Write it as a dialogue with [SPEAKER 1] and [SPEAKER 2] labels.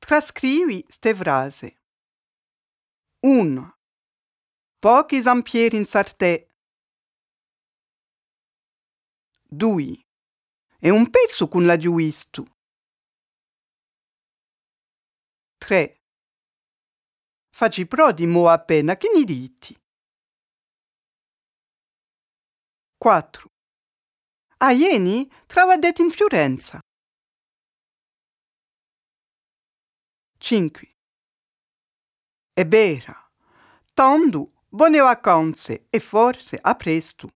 [SPEAKER 1] Trascrivi ste frasi. 1. Pochi zampieri in sartè. 2. È un pezzo con la giuistu. 3. Facci pro di mo appena che ne diti. 4. A ieni travadet in Fiorenza. 5. È vera. Tanto buone vacanze e forse a presto.